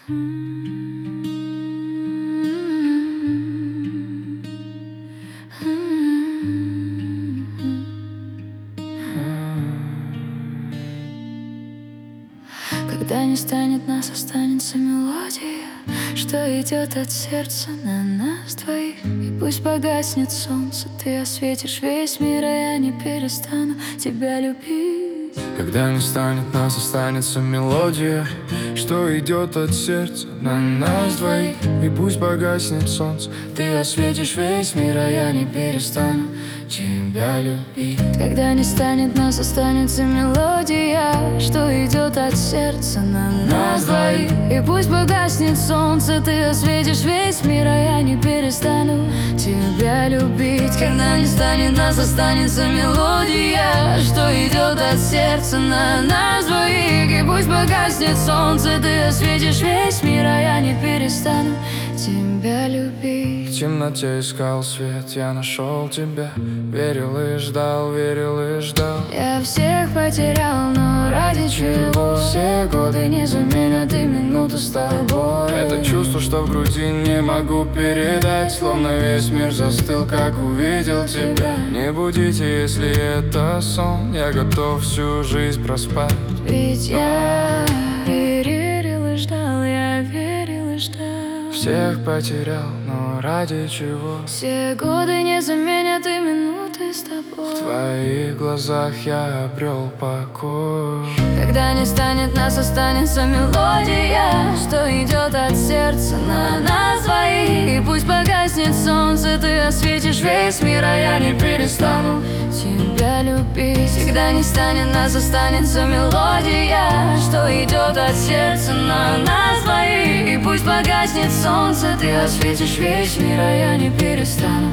Когда не станет нас, останется мелодия, что идет от сердца на нас двоих. И пусть погаснет солнце, ты осветишь весь мир, а я не перестану тебя любить. Когда не станет нас, останется мелодия, что идет от сердца на нас двоих. И пусть погаснет солнце, ты осветишь весь мир, а я не перестану тебя любить. Когда не станет нас, останется мелодия, что идет от сердца на нас двоих. И пусть погаснет солнце, ты осветишь весь мир, а я не перестану тебя любить. Когда не станет нас, останется мелодия, что идет от сердца на нас двоих. И пусть погаснет солнце, ты осветишь весь мир, а я не перестану тебя любить. В темноте искал свет, я нашел тебя. Верил и ждал, верил и ждал. Я всех потерял, но ради чего? Все годы не заменят и минуту с тобой. Это чувство, что в груди не могу передать. Словно весь мир застыл, как увидел тебя. Не будите, если это сон. Я готов всю жизнь проспать. Ведь я верил и ждал, я верил и ждал. Всех потерял, но ради чего? Все годы не заменят и минуты с тобой. В твоих глазах я обрел покой. Когда не станет нас, останется мелодия, что идет от сердца на нас двоих. И пусть погаснет солнце, ты осветишь весь мир, а я не перестану тебя любить. Когда не станет нас, останется мелодия, что идет от сердца на нас двоих. И пусть погаснет солнце, ты осветишь весь мир, а я не перестану